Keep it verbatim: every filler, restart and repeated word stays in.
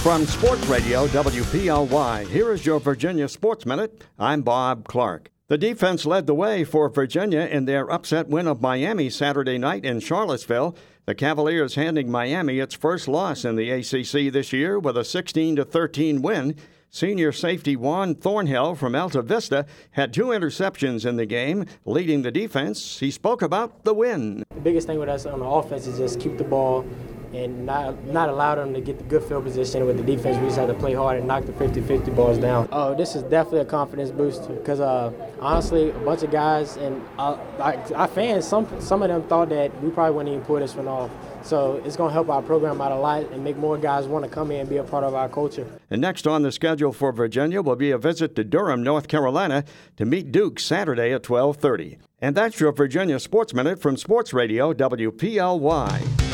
From Sports Radio W P L Y, here is your Virginia Sports Minute. I'm Bob Clark. The defense led the way for Virginia in their upset win of Miami Saturday night in Charlottesville. The Cavaliers handing Miami its first loss in the A C C this year with a sixteen to thirteen win. Senior safety Juan Thornhill from Alta Vista had two interceptions in the game, leading the defense. He spoke about the win. The biggest thing with us on the offense is just keep the ball and not not allow them to get the good field position. With the defense, we just have to play hard and knock the fifty-fifty balls down. Oh, this is definitely a confidence booster because, uh, honestly, a bunch of guys and uh, our fans, some some of them thought that we probably wouldn't even pull this one off. So it's going to help our program out a lot and make more guys want to come in and be a part of our culture. And next on the schedule for Virginia will be a visit to Durham, North Carolina, to meet Duke Saturday at twelve thirty. And that's your Virginia Sports Minute from Sports Radio W P L Y.